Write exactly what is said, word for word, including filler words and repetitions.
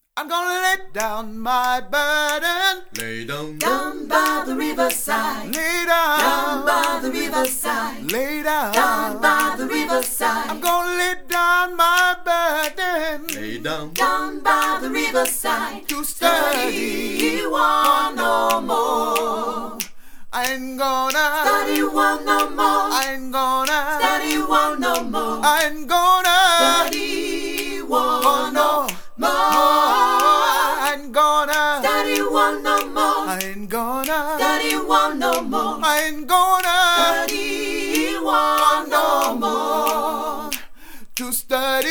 I'm gonna lay down my burden. Lay down, down by the riverside. Lay down, down by the riverside. Lay down, down by the riverside. I'm gonna lay down my burden. lay down, Down by the riverside. To study one no more. I ain't gonna Study one no more. I ain't gonna Study one no more. I ain't gonna Study one Oh, no no. more. I ain't gonna Study one no more. I ain't gonna Study one no more. I ain't gonna Study one no more. to study